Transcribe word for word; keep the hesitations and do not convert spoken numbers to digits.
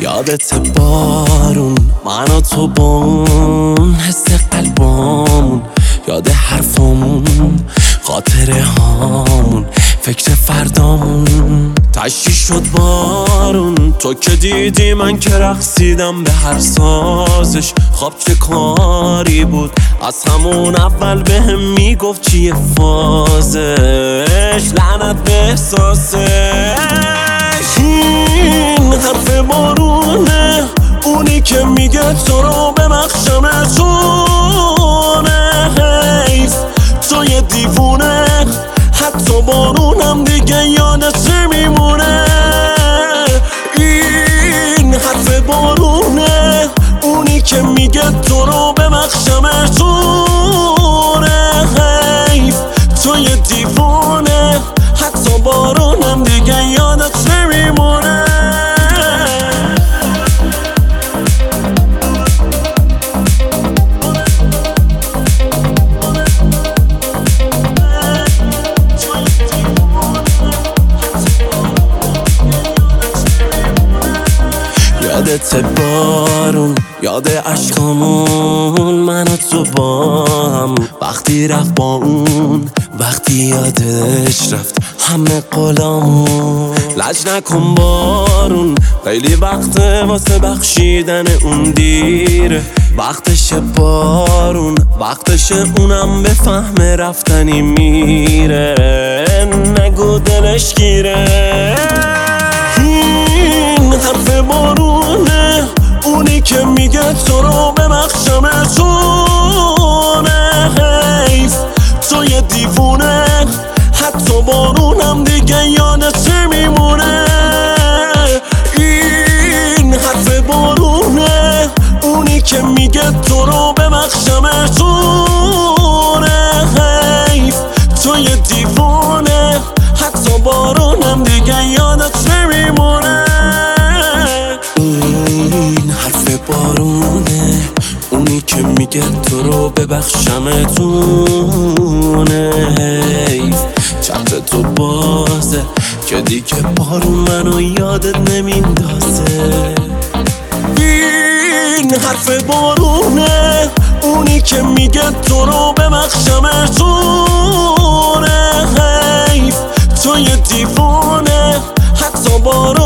یادت بارون من و تو بون حس قلبامون، یاد حرفامون، خاطره هامون، فکر فردامون. تشی شد بارون تو که دیدی من که رقصیدم به هر سازش. خواب چه کاری بود از همون اول به هم میگفت چیه فازش. لعنت به احساسش. این حرف بارونه، اونی که میگه تو رو ببخشمتونه. حیف تو یه دیوونه، حتی بارونم دیگه یادت نمیمونه. این حرف بارونه، اونی که میگه تو رو ببخشمتونه. حیف تو یه دیوونه، حتی بارونم دیگه یادت نمیمونه. یادت بارون، یاد عشقامون، من و تو با هم. وقتی رفت با اون، وقتی یادش رفت همه قولامون. لج نکن بارون، خیلی وقته واسه بخشیدن اون دیره. وقتشه بارون، وقتشه اونم به فهم رفتنی میره. نگو دلش گیره. این حرف بارونه، اونی که میگه تو رو ببخشمتونه. حیف تو یه دیوونه، حتی بارونم دیگه یادت نمیمونه. این حرف بارونه، اونی که میگه تو رو ببخشمتونه. حیف تو یه دیوونه، حتی بارونم دیگه یادت نمیمونه. این حرف بارونه، اونی که میگه تو رو ببخشمتونه. حیف چتر تو بازه که دیگه بارون منو یادت نمیندازه. این حرف بارونه، اونی که میگه تو رو ببخشمتونه. حیف تو یه دیوونه، حتی بارون